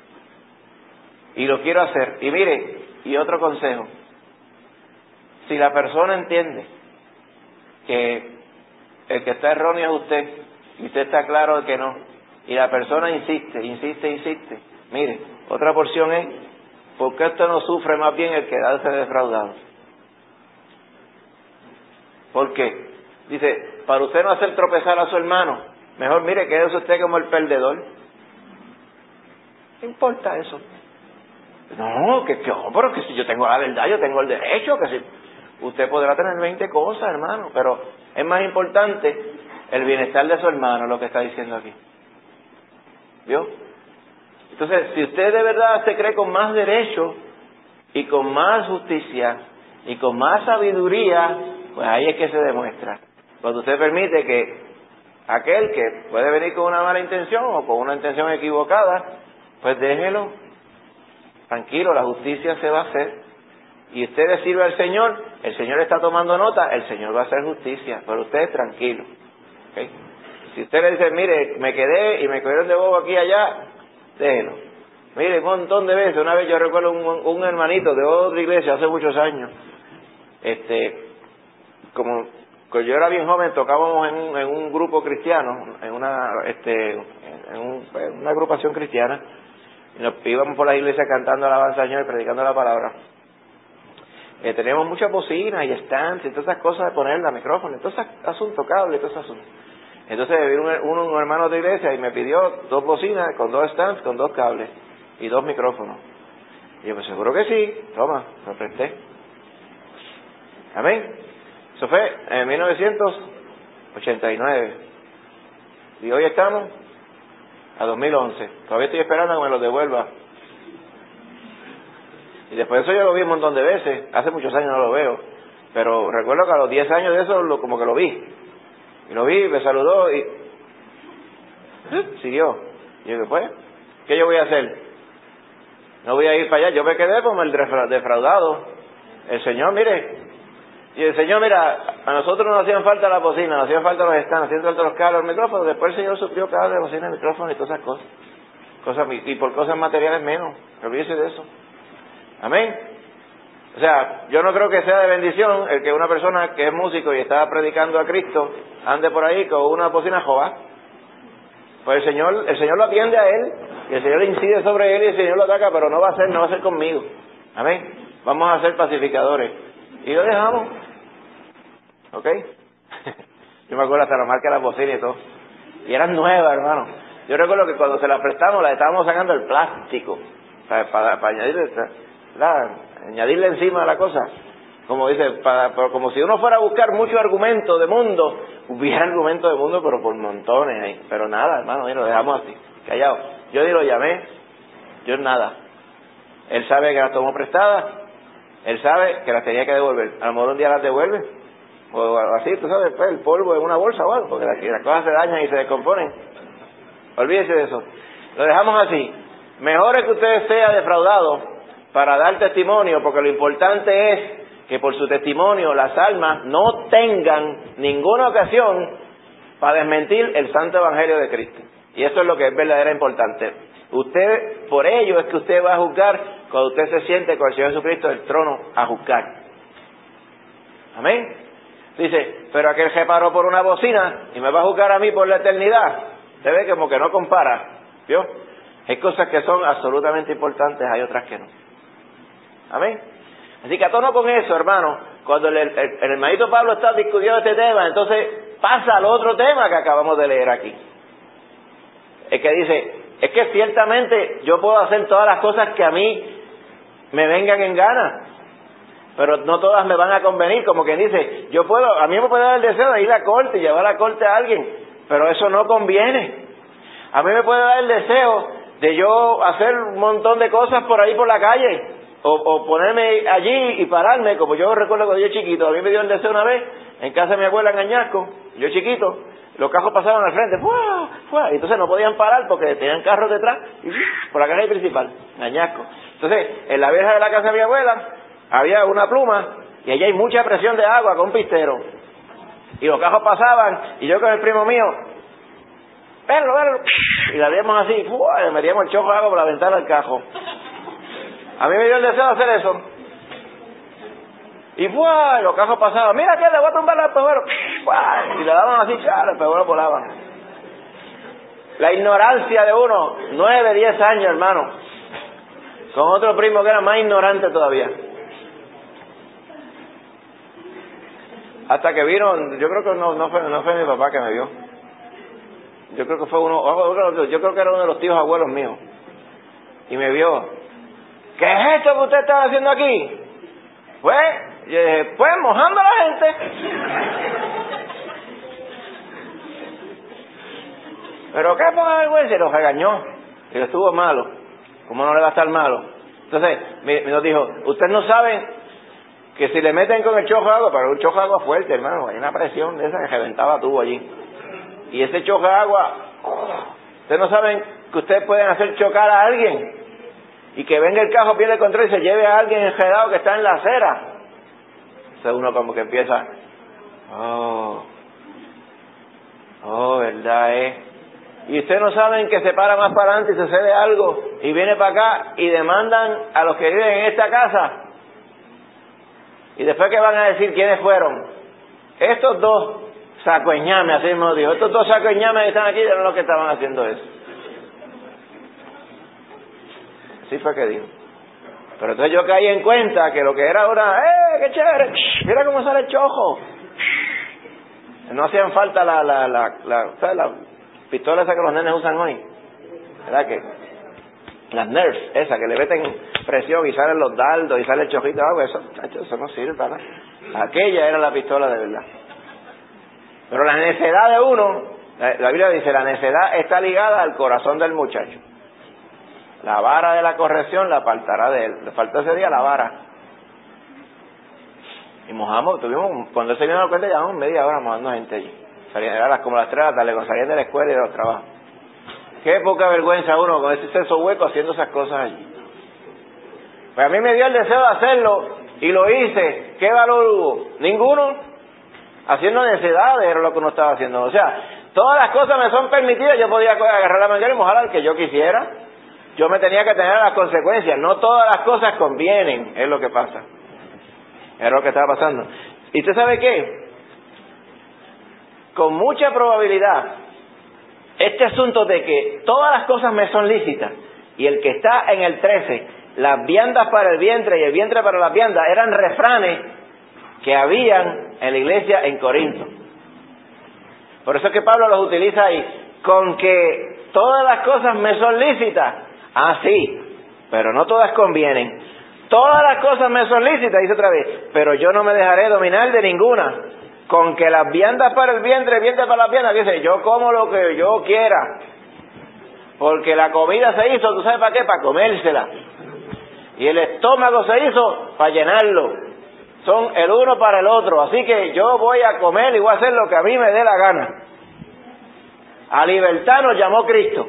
Y lo quiero hacer. Y mire, y otro consejo. Si la persona entiende que el que está erróneo es usted, y usted está claro de que no, y la persona insiste, insiste, insiste, mire, otra porción es, ¿por qué usted no sufre más bien el quedarse defraudado? ¿Por qué? Dice, para usted no hacer tropezar a su hermano, mejor mire, quédese usted como el perdedor. ¿Qué importa eso? No, que yo, pero que si yo tengo la verdad, yo tengo el derecho, que si usted podrá tener veinte cosas, hermano, pero es más importante el bienestar de su hermano, lo que está diciendo aquí. ¿Vio? Entonces, si usted de verdad se cree con más derecho y con más justicia y con más sabiduría, pues ahí es que se demuestra. Cuando usted permite que aquel que puede venir con una mala intención o con una intención equivocada, pues déjelo. Tranquilo, la justicia se va a hacer. Y usted le sirve al Señor, el Señor está tomando nota, el Señor va a hacer justicia, pero usted tranquilo. ¿Okay? Si usted le dice, mire, me quedé y me cogieron de bobo aquí y allá, déjelo. Mire, un montón de veces, una vez yo recuerdo un, un hermanito de otra iglesia hace muchos años, este, como cuando yo era bien joven tocábamos en un, en un grupo cristiano, en una este en un, en una agrupación cristiana, y nos íbamos por la iglesia cantando alabanza al Señor y predicando la palabra. Eh, teníamos muchas bocinas y stands y todas esas cosas de ponerla, micrófonos, todo ese asunto, cable, todo ese asunto. Entonces vino un, un, un hermano de iglesia y me pidió dos bocinas con dos stands, con dos cables y dos micrófonos. Y yo, pues seguro que sí, toma, lo presté. Amén. Eso fue en mil novecientos ochenta y nueve. Y hoy estamos a dos mil once. Todavía estoy esperando a que me lo devuelva. Y después de eso yo lo vi un montón de veces. Hace muchos años no lo veo. Pero recuerdo que a los diez años de eso lo, como que lo vi. Y lo vi, me saludó y siguió. Y yo dije, pues, ¿qué yo voy a hacer? No voy a ir para allá. Yo me quedé como el defraudado. El Señor, mire, y el Señor, mira, a nosotros nos hacían falta la bocina, nos hacían falta los stands, nos hacían falta los cables, los micrófonos. Después el Señor suplió cables, bocina, micrófonos y todas esas cosas. cosas y por cosas materiales menos. Olvídese de eso. Amén. O sea, yo no creo que sea de bendición el que una persona que es músico y está predicando a Cristo ande por ahí con una bocina Jehová. Pues el Señor, el Señor lo atiende a él, y el Señor incide sobre él y el Señor lo ataca, pero no va a ser, no va a ser conmigo. Amén. Vamos a ser pacificadores. Y lo dejamos. ¿Ok? Yo me acuerdo hasta la marca de las bocinas y todo. Y eran nuevas, hermano. Yo recuerdo que cuando se las prestamos, las estábamos sacando el plástico. Para, para, para añadirle, ¿verdad? añadirle encima a la cosa. Como dice, para, para, como si uno fuera a buscar mucho argumento de mundo. Hubiera argumento de mundo, pero por montones ahí. Pero nada, hermano, y lo dejamos así, callado. Yo ni lo llamé. Yo nada. Él sabe que las tomó prestadas. Él sabe que las tenía que devolver. A lo mejor un día las devuelve. O así, tú sabes, pues, el polvo en una bolsa o algo, porque las, las cosas se dañan y se descomponen. Olvídese de eso. Lo dejamos así. Mejor es que usted sea defraudado para dar testimonio, porque lo importante es que por su testimonio las almas no tengan ninguna ocasión para desmentir el santo evangelio de Cristo. Y eso es lo que es verdaderamente importante. Usted, por ello es que usted va a juzgar cuando usted se siente con el Señor Jesucristo del trono a juzgar. Amén. Dice, pero aquel se paró por una bocina y me va a juzgar a mí por la eternidad. Usted ve como que no compara, ¿vio? Hay cosas que son absolutamente importantes, hay otras que no. Amén. Así que a tono con eso, hermano, cuando el, el, el hermanito Pablo está discutiendo este tema, entonces pasa al otro tema que acabamos de leer aquí. Es que dice, es que ciertamente yo puedo hacer todas las cosas que a mí me vengan en gana, pero no todas me van a convenir. Como quien dice, yo puedo, a mí me puede dar el deseo de ir a la corte y llevar a la corte a alguien, pero eso no conviene. A mí me puede dar el deseo de yo hacer un montón de cosas por ahí por la calle, o, o ponerme allí y pararme, como yo recuerdo cuando yo chiquito. A mí me dio el deseo una vez en casa de mi abuela en Añasco, yo chiquito, los carros pasaban al frente, ¡fua! ¡fua! Y entonces no podían parar porque tenían carros detrás, y por la calle principal, en Añasco. Entonces, en la verja de la casa de mi abuela había una pluma, y allí hay mucha presión de agua con un pistero. Y los carros pasaban, y yo con el primo mío, verlo, verlo, y la veíamos así, ¡fua! Le metíamos el chojo de agua por la ventana del carro. A mí me dio el deseo de hacer eso. Y ¡fua! Los carros pasaban, mira que le voy a tumbar al pejuelo, y le daban así, ¡chá! Los pejuelos volaban. La ignorancia de uno, nueve, diez años, hermano, con otro primo que era más ignorante todavía. Hasta que vino, yo creo que no, no, fue, no fue mi papá que me vio. Yo creo que fue uno, yo creo que era uno de los tíos abuelos míos. Y me vio. ¿Qué es esto que usted está haciendo aquí? Pues, yo dije, pues mojando a la gente. ¿Pero qué poca vergüenza? Y lo regañó. Y lo estuvo malo. ¿Cómo no le va a estar malo? Entonces, me, me nos dijo, ustedes no saben que si le meten con el chojo de agua, pero un chojo de agua fuerte, hermano, hay una presión de esa que reventaba tubo allí. Y ese choque de agua, ustedes no saben que ustedes pueden hacer chocar a alguien y que venga el carro, pierde el control y se lleve a alguien enredado que está en la acera. Entonces uno como que empieza, oh, oh, verdad es. Eh. Y ustedes no saben que se para más para adelante y sucede algo y viene para acá y demandan a los que viven en esta casa. Y después que van a decir quiénes fueron, estos dos sacoñames, así mismo dijo, estos dos sacoñames que están aquí eran los que estaban haciendo eso. Así fue que dijo. Pero entonces yo caí en cuenta que lo que era una, ¡eh, qué chévere! Mira cómo sale el chojo. No hacían falta la, la, la, la, ¿sabes? La pistola esa que los nenes usan hoy. ¿Verdad que? Las Nerf, esa que le meten presión y salen los dardos y sale el chojito de agua, eso, eso no sirve para nada. Aquella era la pistola de verdad. Pero la necedad de uno, la, la Biblia dice, la necedad está ligada al corazón del muchacho. La vara de la corrección la apartará de él. Le faltó ese día la vara. Y mojamos, tuvimos, cuando él se vino a dar cuenta, llevamos media hora mojando gente allí. Salían, eran las, como las tres de la tarde, cuando salían de la escuela y de los trabajos. Qué poca vergüenza uno con ese seso hueco haciendo esas cosas allí. Pues a mí me dio el deseo de hacerlo y lo hice. ¿Qué valor hubo? Ninguno. Haciendo necedades era lo que uno estaba haciendo. O sea, todas las cosas me son permitidas. Yo podía agarrar la manguera y mojar al que yo quisiera. Yo me tenía que tener las consecuencias. No todas las cosas convienen, es lo que pasa. Es lo que estaba pasando. ¿Y usted sabe qué? Con mucha probabilidad, este asunto de que todas las cosas me son lícitas, y el que está en el trece, las viandas para el vientre y el vientre para las viandas, eran refranes que habían en la iglesia en Corinto. Por eso es que Pablo los utiliza ahí, con que todas las cosas me son lícitas. Ah, sí, pero no todas convienen. Todas las cosas me son lícitas, dice otra vez, pero yo no me dejaré dominar de ninguna. Con que las viandas para el vientre, el vientre para las viandas, dice, yo como lo que yo quiera. Porque la comida se hizo, ¿tú sabes para qué? Para comérsela. Y el estómago se hizo para llenarlo. Son el uno para el otro. Así que yo voy a comer y voy a hacer lo que a mí me dé la gana. A libertad nos llamó Cristo.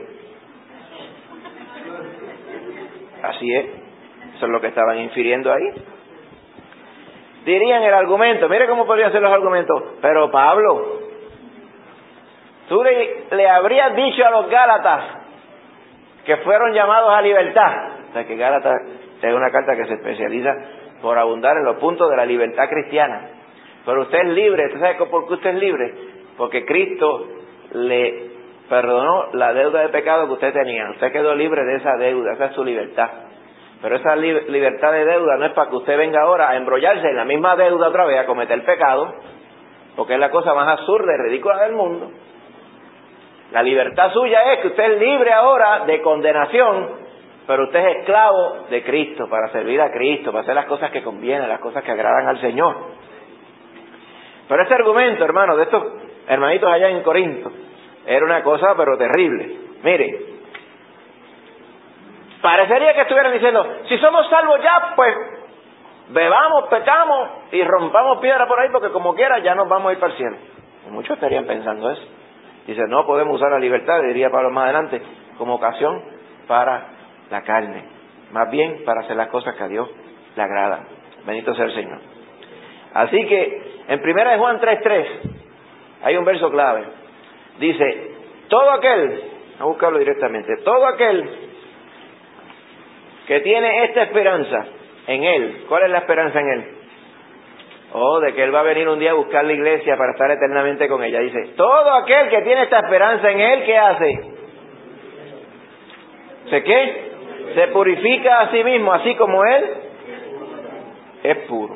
Así es. Eso es lo que estaban infiriendo ahí. Dirían el argumento, mire cómo podrían ser los argumentos. Pero Pablo, tú le, le habrías dicho a los Gálatas que fueron llamados a libertad. O sea que Gálatas es una carta que se especializa por abundar en los puntos de la libertad cristiana. Pero usted es libre. ¿Usted sabe por qué usted es libre? Porque Cristo le perdonó la deuda de pecado que usted tenía. Usted quedó libre de esa deuda, esa es su libertad. Pero esa li- libertad de deuda no es para que usted venga ahora a embrollarse en la misma deuda otra vez, a cometer pecado, porque es la cosa más absurda y ridícula del mundo. La libertad suya es que usted es libre ahora de condenación, pero usted es esclavo de Cristo, para servir a Cristo, para hacer las cosas que convienen, las cosas que agradan al Señor. Pero ese argumento, hermano, de estos hermanitos allá en Corinto, era una cosa pero terrible. Mire, parecería que estuvieran diciendo, si somos salvos ya, pues bebamos, pecamos y rompamos piedra por ahí, porque como quiera ya nos vamos a ir para el cielo. Y muchos estarían pensando eso. Dice, no podemos usar la libertad, diría Pablo más adelante, como ocasión para la carne, más bien para hacer las cosas que a Dios le agradan. Bendito sea el Señor. Así que en primera de Juan tres tres hay un verso clave. Dice, todo aquel, a buscarlo directamente, todo aquel que tiene esta esperanza en Él. ¿Cuál es la esperanza en Él? Oh, de que Él va a venir un día a buscar la iglesia para estar eternamente con ella. Dice, todo aquel que tiene esta esperanza en Él, ¿qué hace? ¿Se qué? Se purifica a sí mismo, así como Él es puro.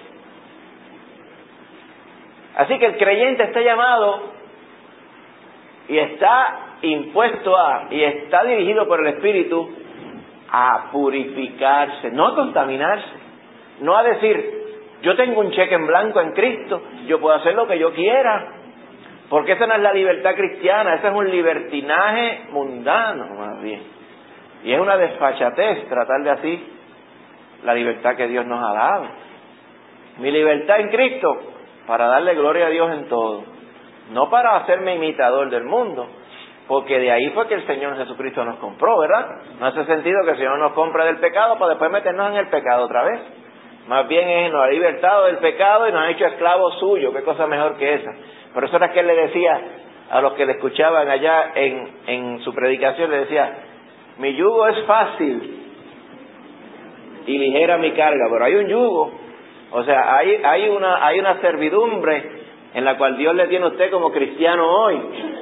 Así que el creyente está llamado y está impuesto a, y está dirigido por el Espíritu a purificarse, no a contaminarse, no a decir, yo tengo un cheque en blanco en Cristo, yo puedo hacer lo que yo quiera, porque esa no es la libertad cristiana, ese es un libertinaje mundano, más bien, y es una desfachatez tratar de así la libertad que Dios nos ha dado. Mi libertad en Cristo, para darle gloria a Dios en todo, no para hacerme imitador del mundo, porque de ahí fue que el Señor Jesucristo nos compró, ¿verdad? No hace sentido que el Señor nos compre del pecado para después meternos en el pecado otra vez. Más bien es, nos ha libertado del pecado y nos ha hecho esclavos suyos. Qué cosa mejor que esa. Por eso era que Él le decía a los que le escuchaban allá en, en su predicación, le decía, mi yugo es fácil y ligera mi carga. Pero hay un yugo, o sea, hay, hay, una, hay una servidumbre en la cual Dios le tiene a usted como cristiano hoy.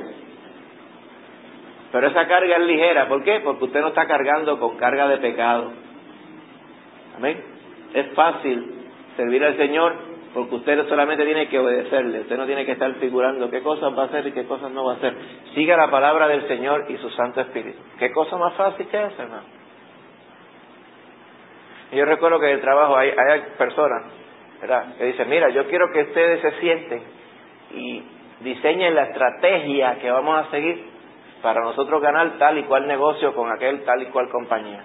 Pero esa carga es ligera. ¿Por qué? Porque usted no está cargando con carga de pecado. Amén. Es fácil servir al Señor porque usted solamente tiene que obedecerle. Usted no tiene que estar figurando qué cosas va a hacer y qué cosas no va a hacer. Siga la palabra del Señor y su Santo Espíritu. ¿Qué cosa más fácil que esa, hermano? Y yo recuerdo que en el trabajo hay, hay personas, ¿verdad?, que dicen, mira, yo quiero que ustedes se sienten y diseñen la estrategia que vamos a seguir para nosotros ganar tal y cual negocio con aquel tal y cual compañía.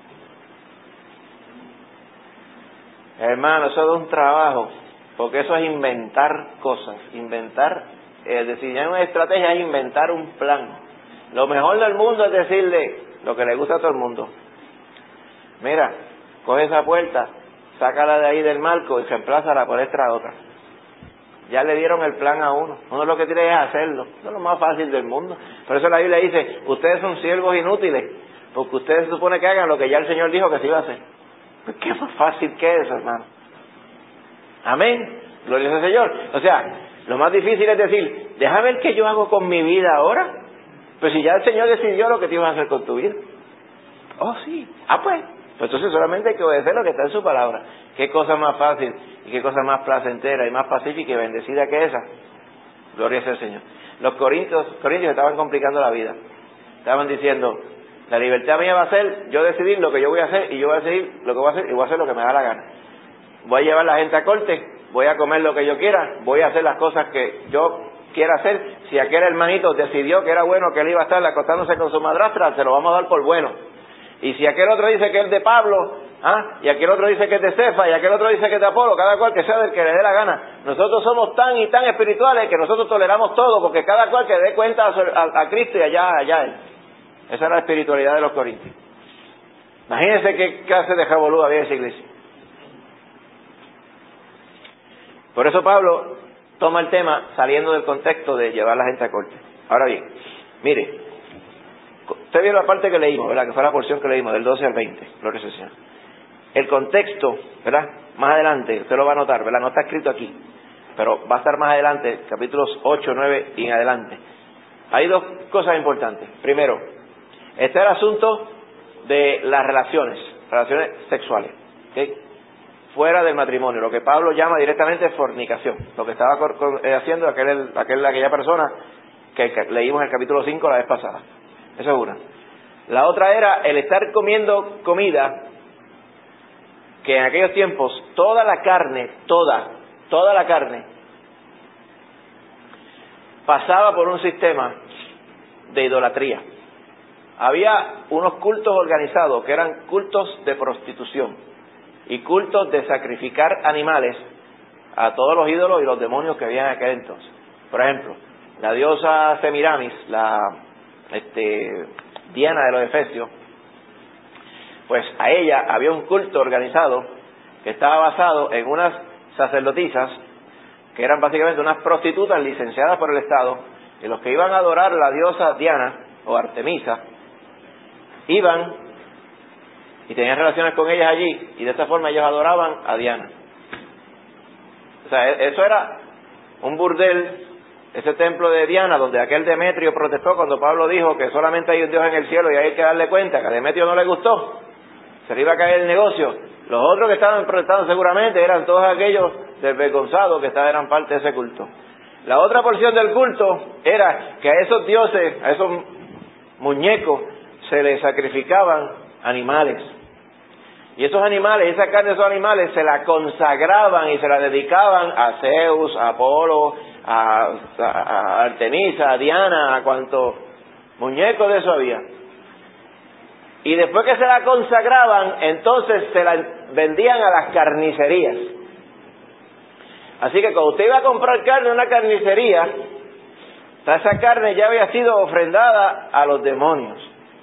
Hermano, eso es un trabajo, porque eso es inventar cosas, inventar, es decir, una estrategia es inventar un plan. Lo mejor del mundo es decirle lo que le gusta a todo el mundo. Mira, coge esa puerta, sácala de ahí del marco y reemplázala por esta otra. Ya le dieron el plan a uno. Uno lo que tiene es hacerlo. Eso es lo más fácil del mundo. Por eso la Biblia dice, ustedes son siervos inútiles, porque ustedes se supone que hagan lo que ya el Señor dijo que se iba a hacer. Pues qué más fácil que eso, hermano. Amén. Gloria al Señor. O sea, lo más difícil es decir, déjame ver qué yo hago con mi vida ahora. Pues si ya el Señor decidió lo que te ibas a hacer con tu vida. Oh, sí. Ah, pues. Pues entonces solamente hay que obedecer lo que está en su palabra. Qué cosa más fácil y qué cosa más placentera y más pacífica y bendecida que esa. Gloria sea al Señor. Los corintios, corintios estaban complicando la vida. Estaban diciendo, la libertad mía va a ser yo decidir lo que yo voy a hacer y yo voy a decidir lo que voy a hacer y voy a hacer lo que me da la gana. Voy a llevar a la gente a corte, voy a comer lo que yo quiera, voy a hacer las cosas que yo quiera hacer. Si aquel hermanito decidió que era bueno que él iba a estar acostándose con su madrastra, se lo vamos a dar por bueno. Y si aquel otro dice que es de Pablo, ¿ah? y aquel otro dice que es de Cefa, y aquel otro dice que es de Apolo, cada cual que sea del que le dé la gana. Nosotros somos tan y tan espirituales que nosotros toleramos todo, porque cada cual que dé cuenta a, a, a Cristo y allá, allá él. Esa era la espiritualidad de los corintios. Imagínense qué clase de jabolú había en esa iglesia. Por eso Pablo toma el tema saliendo del contexto de llevar a la gente a corte. Ahora bien, mire, usted vio la parte que leímos, ¿verdad? Que fue la porción que leímos, del doce al veinte. Gloria al Señor. El contexto, ¿verdad? Más adelante, usted lo va a notar, ¿verdad? No está escrito aquí, pero va a estar más adelante, capítulos ocho, nueve y en adelante. Hay dos cosas importantes. Primero, este es el asunto de las relaciones, relaciones sexuales, ¿okay? Fuera del matrimonio, lo que Pablo llama directamente fornicación, lo que estaba haciendo aquel, aquel, aquella persona que leímos en el capítulo cinco la vez pasada. Esa es una. La otra era el estar comiendo comida que en aquellos tiempos toda la carne, toda, toda la carne pasaba por un sistema de idolatría. Había unos cultos organizados que eran cultos de prostitución y cultos de sacrificar animales a todos los ídolos y los demonios que había en aquel entonces. Por ejemplo, la diosa Semiramis, la este, Diana de los Efesios, pues a ella había un culto organizado que estaba basado en unas sacerdotisas que eran básicamente unas prostitutas licenciadas por el Estado, y los que iban a adorar a la diosa Diana o Artemisa iban y tenían relaciones con ellas allí, y de esta forma ellos adoraban a Diana. O sea, eso era un burdel, ese templo de Diana, donde aquel Demetrio protestó cuando Pablo dijo que solamente hay un Dios en el cielo y hay que darle cuenta, que a Demetrio no le gustó, se le iba a caer el negocio. Los otros que estaban protestando seguramente eran todos aquellos desvergonzados que estaban, eran parte de ese culto. La otra porción del culto era que a esos dioses, a esos muñecos, se les sacrificaban animales. Y esos animales, esa carne de esos animales se la consagraban y se la dedicaban a Zeus, a Apolo, a, a, a Artemisa, a Diana, a cuanto muñecos de eso había. Y después que se la consagraban, entonces se la vendían a las carnicerías. Así que cuando usted iba a comprar carne en una carnicería, esa carne ya había sido ofrendada a los demonios.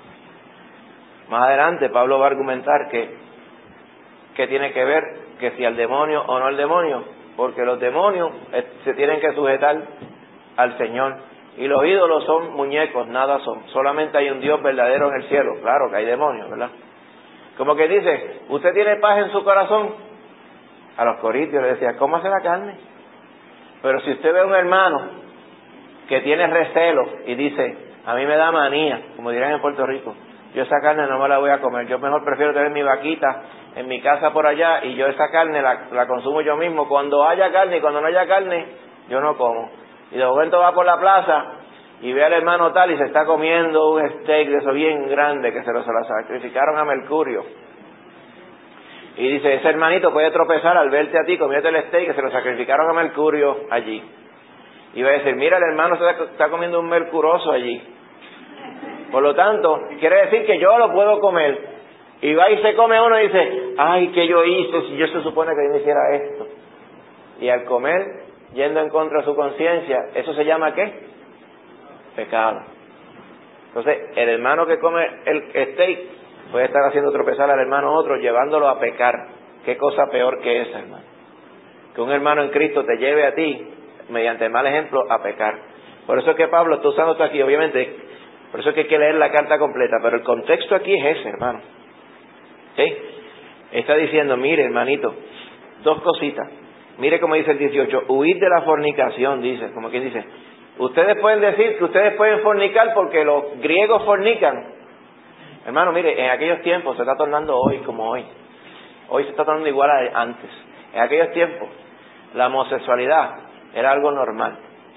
Más adelante Pablo va a argumentar que, que tiene que ver que si al demonio o no al demonio, porque los demonios se tienen que sujetar al Señor, y los ídolos son muñecos, nada son. Solamente hay un Dios verdadero en el cielo. Claro que hay demonios, ¿verdad? Como que dice, ¿usted tiene paz en su corazón? A los corintios le decía, cómase la carne. Pero si usted ve a un hermano que tiene recelo y dice, a mí me da manía, como dirán en Puerto Rico, yo esa carne no me la voy a comer, yo mejor prefiero tener mi vaquita en mi casa por allá y yo esa carne la, la consumo yo mismo. Cuando haya carne y cuando no haya carne, yo no como. Y de momento va por la plaza y ve al hermano tal y se está comiendo un steak de eso bien grande que se lo, se lo sacrificaron a Mercurio. Y dice, ese hermanito puede tropezar al verte a ti comiendo el steak que se lo sacrificaron a Mercurio allí. Y va a decir, mira, el hermano se está comiendo un mercuroso allí. Por lo tanto, quiere decir que yo lo puedo comer. Y va y se come uno y dice, ay, ¿qué yo hice si yo se supone que yo no hiciera esto? Y al comer, yendo en contra de su conciencia, ¿eso se llama qué? Pecado. Entonces, el hermano que come el steak puede estar haciendo tropezar al hermano otro, llevándolo a pecar. ¿Qué cosa peor que esa, hermano? Que un hermano en Cristo te lleve a ti, mediante el mal ejemplo, a pecar. Por eso es que Pablo está usando esto aquí, obviamente, por eso es que hay que leer la carta completa, pero el contexto aquí es ese, hermano. ¿Sí? Está diciendo, mire, hermanito, dos cositas. Mire cómo dice el dieciocho, huir de la fornicación, dice, como quien dice. Ustedes pueden decir que ustedes pueden fornicar porque los griegos fornican. Hermano, mire, en aquellos tiempos, se está tornando hoy como hoy. Hoy se está tornando igual a antes. En aquellos tiempos, la homosexualidad era algo normal.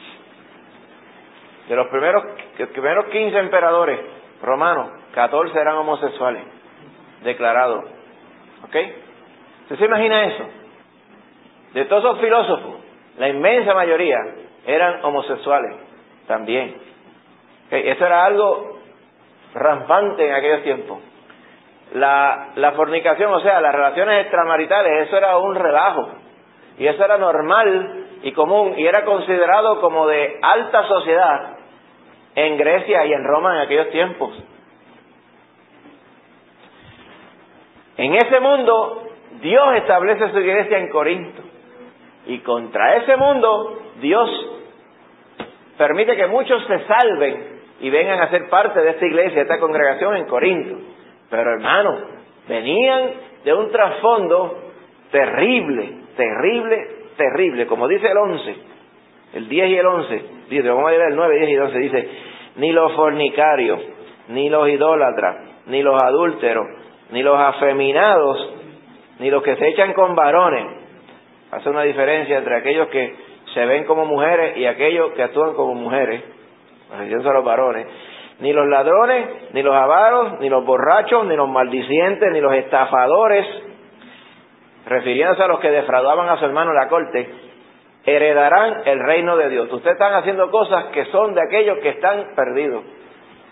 De los primeros, los primeros quince emperadores romanos, catorce eran homosexuales, declarados. ¿Ok? ¿Usted se imagina eso? De todos esos filósofos, la inmensa mayoría eran homosexuales también. ¿Okay? Eso era algo rampante en aquellos tiempos. La, la fornicación, o sea, las relaciones extramaritales, eso era un relajo. Y eso era normal y común, y era considerado como de alta sociedad en Grecia y en Roma en aquellos tiempos. En ese mundo, Dios establece su iglesia en Corinto. Y contra ese mundo, Dios permite que muchos se salven y vengan a ser parte de esta iglesia, de esta congregación en Corinto. Pero hermanos, venían de un trasfondo terrible, terrible, terrible. Como dice el once, el diez y el once, dice, vamos a leer el nueve, diez y once, dice, ni los fornicarios, ni los idólatras, ni los adúlteros, ni los afeminados, ni los que se echan con varones. Hace una diferencia entre aquellos que se ven como mujeres y aquellos que actúan como mujeres, refiriéndose a los varones. Ni los ladrones, ni los avaros, ni los borrachos, ni los maldicientes, ni los estafadores, refiriéndose a los que defraudaban a su hermano en la corte, heredarán el reino de Dios. Ustedes están haciendo cosas que son de aquellos que están perdidos.